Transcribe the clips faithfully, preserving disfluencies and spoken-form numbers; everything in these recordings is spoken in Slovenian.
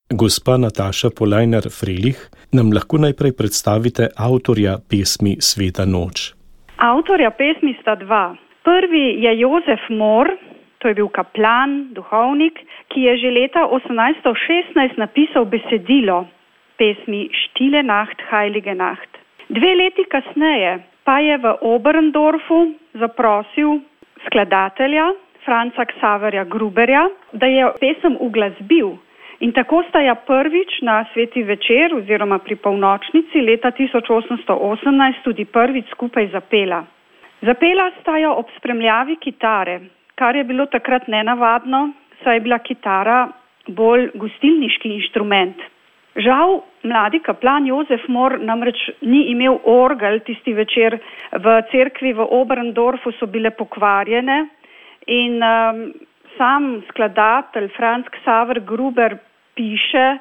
Gospa Nataša Polajnar-Frelih, nam lahko najprej predstavite avtorja pesmi Sveta noč? Avtorja pesmi sta dva. Prvi je Jozef Mor, to je bil kaplan, duhovnik, ki je že leta osemnajststo šestnajst napisal besedilo pesmi Stille Nacht, Heilige Nacht. Dve leti kasneje pa je v Oberndorfu zaprosil skladatelja Franca Xaverja Gruberja, da je pesem uglasbil. In tako sta ja prvič na sveti večer oziroma pri polnočnici leta tisoč osemsto osemnajst tudi prvič skupaj zapela. Zapela sta jo ob spremljavi kitare, kar je bilo takrat nenavadno, saj je bila kitara bolj gostilniški inštrument. Žal, mladi kaplan Jozef Mor namreč ni imel orgel tisti večer. V cerkvi v Oberndorfu so bile pokvarjene in um, sam skladatelj Franc Xaver Gruber piše,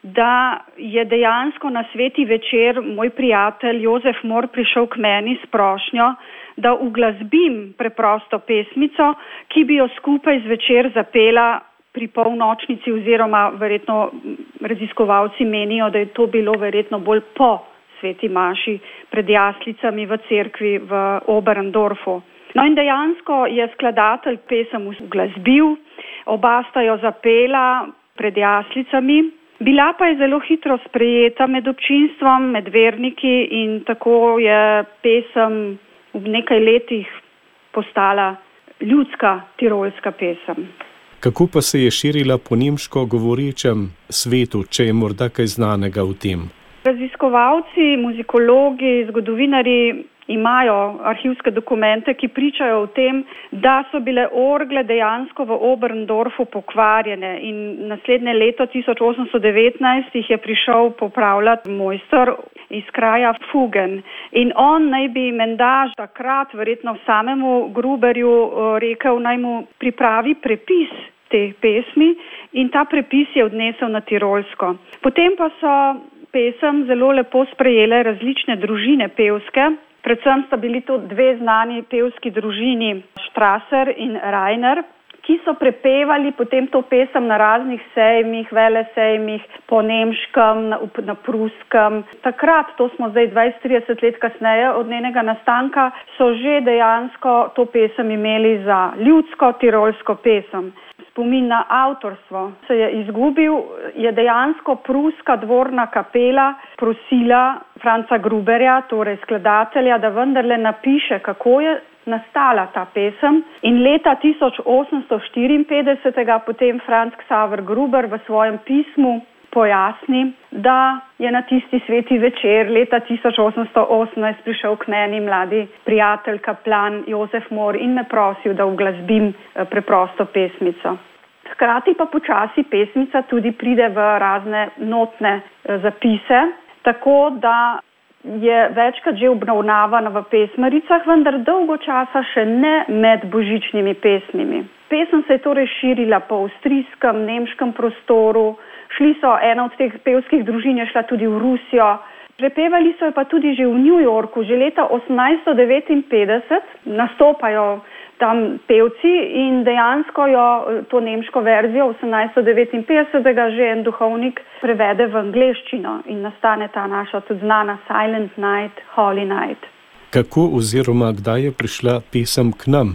da je dejansko na sveti večer moj prijatelj Jozef Mor prišel k meni s prošnjo, da uglasbim preprosto pesmico, ki bi jo skupaj zvečer zapela pri polnočnici oziroma verjetno raziskovalci menijo, da je to bilo verjetno bolj po sveti maši pred jaslicami v cerkvi v Oberndorfu. No in dejansko je skladatelj pesem uglasbil, oba sta jo zapela pred jaslicami. Bila pa je zelo hitro sprejeta med občinstvom, med verniki in tako je pesem v nekaj letih postala ljudska tirolska pesem. Kako pa se je širila po nemško govorečem svetu, če je morda kaj znanega v tem? Raziskovalci, muzikologi, zgodovinari imajo arhivske dokumente, ki pričajo o tem, da so bile orgle dejansko v Oberndorfu pokvarjene in naslednje leto tisoč osemsto devetnajst jih je prišel popravljati mojster iz kraja Fugen. In on naj bi menda takrat verjetno samemu Gruberju rekel, naj mu pripravi prepis te pesmi in ta prepis je odnesel na Tirolsko. Potem pa so pesem zelo lepo sprejele različne družine pevske. Predvsem sta bili to dve znani pevski družini, Strasser in Rainer, ki so prepevali potem to pesem na raznih sejmih, velesejmih, po nemškem, na, na pruskem. Takrat, to smo zdaj dvajset trideset let kasneje od njenega nastanka, so že dejansko to pesem imeli za ljudsko tirolsko pesem. Spomin na avtorstvo se je izgubil, je dejansko pruska dvorna kapela prosila Franca Gruberja, torej skladatelja, da vendarle napiše, kako je nastala ta pesem. In leta tisoč osemsto štiriinpetdeset potem Franc Xaver Gruber v svojem pismu pojasni, da je na tisti sveti večer leta tisoč osemsto osemnajst prišel k meni mladi prijatelj, kaplan Jozef Mor in me prosil, da uglasbim preprosto pesmico. Hkrati pa počasi pesmica tudi pride v razne notne zapise, tako da je večkrat že obravnavana v pesmaricah, vendar dolgo časa še ne med božičnimi pesmimi. Pesem se je torej širila po avstrijskem, nemškem prostoru, šli so, ena od teh pevskih družin je šla tudi v Rusijo, prepevali so jo pa tudi že v New Yorku, že leta osemnajststo devetinpetdeset nastopajo tam pevci in dejansko jo, to nemško verzijo osemnajststo devetinpetdeset že en duhovnik prevede v angleščino in nastane ta naša tudi znana Silent Night, Holy Night. Kako oziroma kdaj je prišla pesem k nam?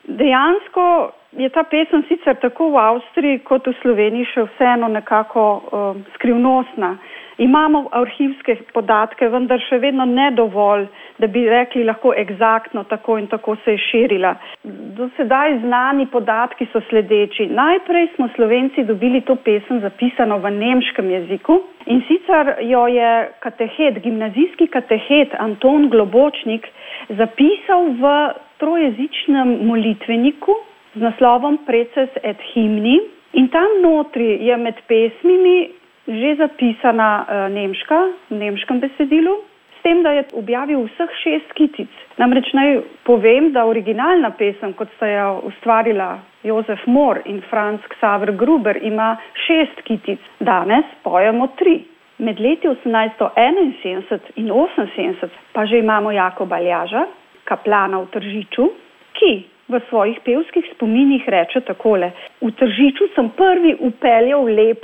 Dejansko je ta pesem sicer tako v Avstriji kot v Sloveniji še vseeno nekako uh, skrivnostna. Imamo arhivske podatke, vendar še vedno ne dovolj, da bi rekli lahko eksaktno tako in tako se je širila. Do sedaj znani podatki so sledeči. Najprej smo Slovenci dobili to pesem zapisano v nemškem jeziku in sicer jo je katehet, gimnazijski katehet Anton Globočnik zapisal v trojezičnem molitveniku z naslovom Preces et hymni in tam notri je med pesmimi že zapisana uh, nemška, v nemškem besedilu, s tem, da je objavil vseh šest kitic. Namreč naj povem, da originalna pesem, kot sta jo ustvarila Jozef Mor in Franc Xaver Gruber, ima šest kitic. Danes pojemo tri. Med leti osemnajststo enainsedemdeset in oseminsedemdeset pa že imamo Jakoba Ljaža, kaplana v Tržiču, ki v svojih pevskih spominih reče takole: v Tržiču sem prvi upeljal lepo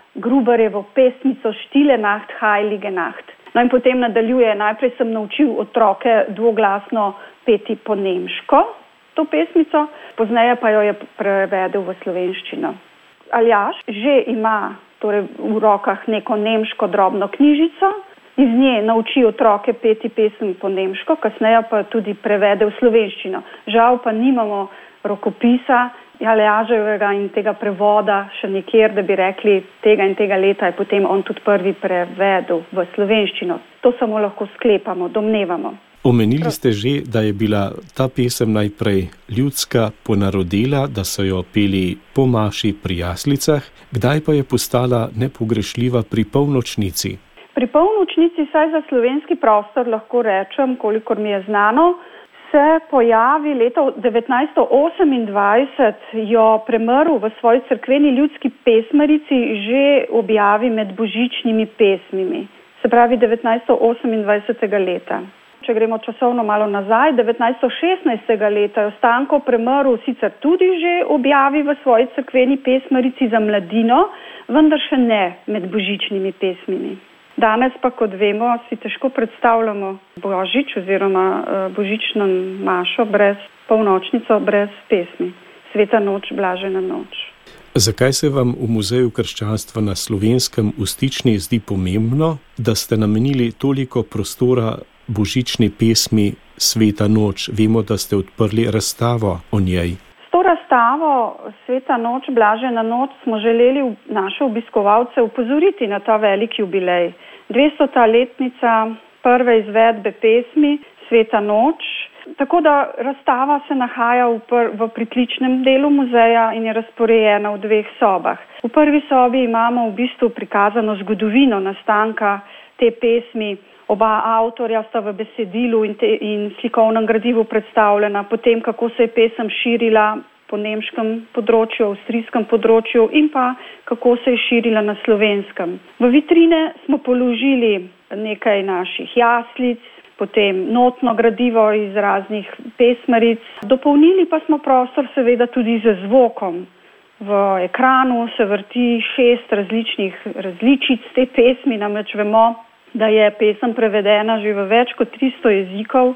Gruberjevo pesmico Stille Nacht, Heilige Nacht. No in potem nadaljuje, najprej sem naučil otroke dvoglasno peti po nemško to pesmico, pozneje pa jo je prevedel v slovenščino. Aljaž že ima torej v rokah neko nemško drobno knjižico, iz nje nauči otroke peti pesmi po nemško, kasneje pa tudi prevede v slovenščino. Žal pa nimamo rokopisa Aljaževega in tega prevoda še nekjer, da bi rekli, tega in tega leta je potem on tudi prvi prevedel v slovenščino. To samo lahko sklepamo, domnevamo. Omenili ste že, da je bila ta pesem najprej ljudska, ponarodela, da so jo peli po maši pri jaslicah, kdaj pa je postala nepogrešljiva pri polnočnici? Pri polnočnici, saj za slovenski prostor lahko rečem, kolikor mi je znano, se pojavi leta devetnajststo osemindvajset, jo Premrl v svoji cerkveni ljudski pesmarici že objavi med božičnimi pesmimi. Se pravi devetnajststo osemindvajsetega leta. Če gremo časovno malo nazaj, devetnajststo šestnajstega leta jo Stanko Premrl sicer tudi že objavi v svoji cerkveni pesmarici za mladino, vendar še ne med božičnimi pesmimi. Danes pa, kot vemo, si težko predstavljamo Božič oziroma božično mašo brez polnočnico, brez pesmi. Sveta noč, blažena noč. Zakaj se vam v Muzeju krščanstva na Slovenskem v Stični zdi pomembno, da ste namenili toliko prostora božični pesmi Sveta noč? Vemo, da ste odprli razstavo o njej. S to razstavo Sveta noč, blažena noč smo želeli naše obiskovalce upozoriti na ta velik jubilej. dvestota letnica prve izvedbe pesmi Sveta noč. Tako da razstava se nahaja v, pr- v pritličnem delu muzeja in je razporejena v dveh sobah. V prvi sobi imamo v bistvu prikazano zgodovino nastanka te pesmi. Oba avtorja sta v besedilu in, te, in slikovnem gradivu predstavljena, potem kako se je pesem širila po nemškem področju, avstrijskem področju in pa kako se je širila na slovenskem. V vitrine smo položili nekaj naših jaslic, potem notno gradivo iz raznih pesmaric. Dopolnili pa smo prostor seveda tudi z zvokom. V ekranu se vrti šest različnih različic te pesmi, namreč vemo, da je pesem prevedena že v več kot tristo jezikov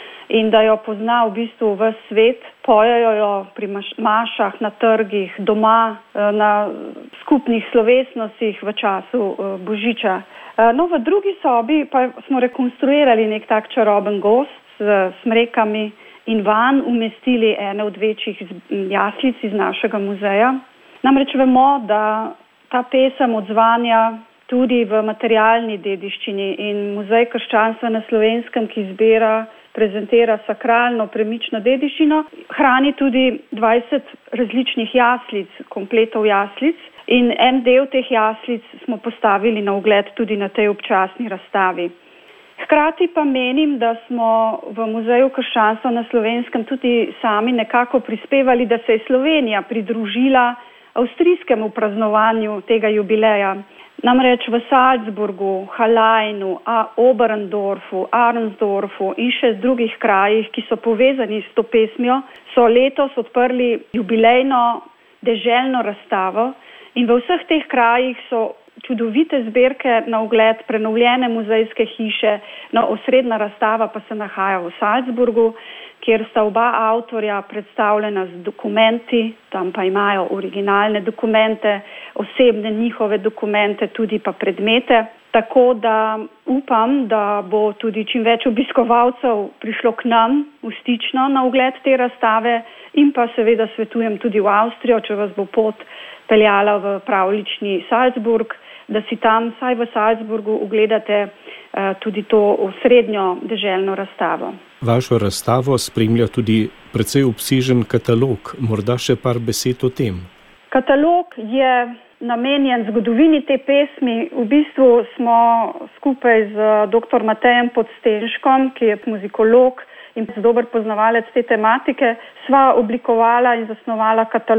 in da jo pozna v bistvu ves svet. Pojejo jo pri mašah, na trgih, doma, na skupnih slovesnostih v času Božiča. No, v drugi sobi pa smo rekonstruirali nek tak čaroben gozd s smrekami in van umestili ene od večjih jaslic iz našega muzeja. Namreč vemo, da ta pesem odzvanja tudi v materialni dediščini in Muzej krščanstva na Slovenskem, ki zbira, prezentira sakralno premično dediščino, hrani tudi dvajset različnih jaslic, kompletov jaslic in en del teh jaslic smo postavili na ogled tudi na tej občasni razstavi. Hkrati pa menim, da smo v Muzeju krščanstva na Slovenskem tudi sami nekako prispevali, da se je Slovenija pridružila avstrijskemu praznovanju tega jubileja. Namreč v Salzburgu, Halleinu, Oberndorfu, Arnsdorfu in še z drugih krajih, ki so povezani s to pesmijo, so letos odprli jubilejno deželno razstavo in v vseh teh krajih so čudovite zbirke na ogled, prenovljene muzejske hiše. No, osrednja razstava pa se nahaja v Salzburgu, kjer sta oba avtorja predstavljena z dokumenti, tam pa imajo originalne dokumente, osebne njihove dokumente, tudi pa predmete. Tako da upam, da bo tudi čim več obiskovalcev prišlo k nam v Stično na ogled te razstave in pa seveda svetujem tudi v Avstrijo, če vas bo pot peljala v pravljični Salzburg, da si tam, saj v Salzburgu, ogledate uh, tudi to osrednjo deželno razstavo. Vašo razstavo spremlja tudi precej obsežen katalog. Morda še par besed o tem. Katalog je namenjen zgodovini te pesmi. V bistvu smo skupaj z dr. Matejem Podstenškom, ki je muzikolog in dober poznavalec te tematike, sva oblikovala in zasnovala katalog,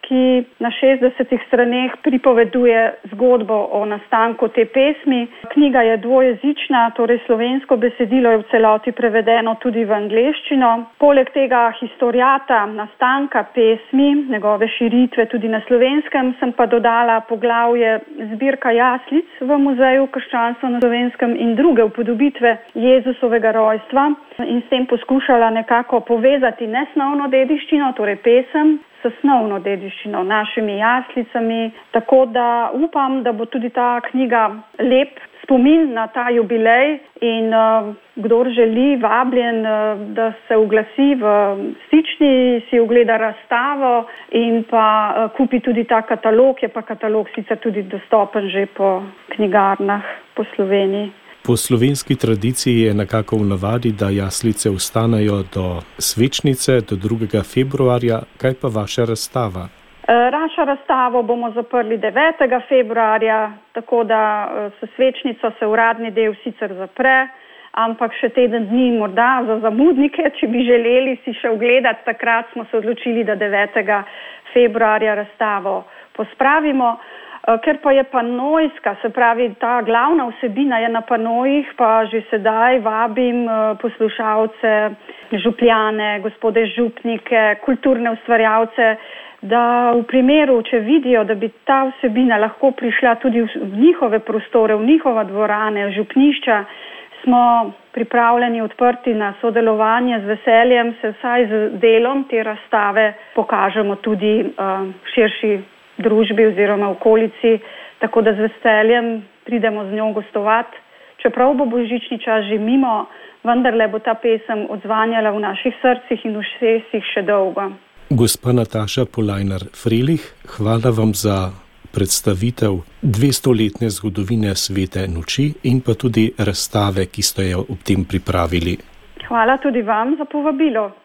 ki na šestdesetih straneh pripoveduje zgodbo o nastanku te pesmi. Knjiga je dvojezična, torej slovensko besedilo je v celoti prevedeno tudi v angleščino. Poleg tega historiata nastanka pesmi, njegove širitve tudi na Slovenskem, sem pa dodala poglavje zbirka jaslic v Muzeju krščanstva na Slovenskem in druge upodobitve Jezusovega rojstva in s tem poskušala nekako povezati nesnovno dediščino, torej pesem, s snovno dediščino, našimi jaslicami, tako da upam, da bo tudi ta knjiga lep spomin na ta jubilej in uh, kdor želi, vabljen, uh, da se oglasi v Stični, si ogleda razstavo in pa uh, kupi tudi ta katalog, je pa katalog sicer tudi dostopen že po knjigarnah po Sloveniji. Po slovenski tradiciji je nekako v navadi, da jaslice ostanejo do svečnice, do drugega februarja. Kaj pa vaša razstava? Naša razstavo bomo zaprli devetega februarja, tako da s svečnico se uradni del sicer zapre, ampak še teden dni morda za zamudnike, če bi želeli si še ogledati. Takrat smo se odločili, da devetega februarja razstavo pospravimo. Ker pa je panojska, se pravi, ta glavna vsebina je na panojih, pa že sedaj vabim poslušalce, župljane, gospode župnike, kulturne ustvarjalce, da v primeru, če vidijo, da bi ta vsebina lahko prišla tudi v njihove prostore, v njihova dvorane, župnišča, smo pripravljeni, odprti na sodelovanje, z veseljem se vsaj z delom te razstave pokažemo tudi uh, širši družbi oziroma okolici, tako da z veseljem pridemo z njo gostovati. Čeprav bo božični čas že mimo, vendarle bo ta pesem odzvanjala v naših srcih in v ušesih še dolgo. Gospa Nataša Polajnar-Frelih, hvala vam za predstavitev dvestoletne zgodovine Svete noči in pa tudi razstave, ki ste jo ob tem pripravili. Hvala tudi vam za povabilo.